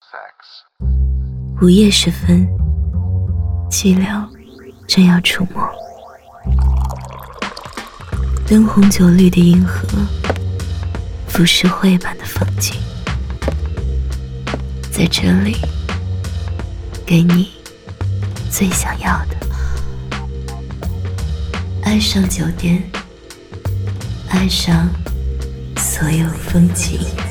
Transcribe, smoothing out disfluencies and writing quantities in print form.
午夜时分，寂寥正要出没，灯红酒绿的银河浮世绘般的风景，在这里给你最想要的。爱上酒店，爱上所有风景。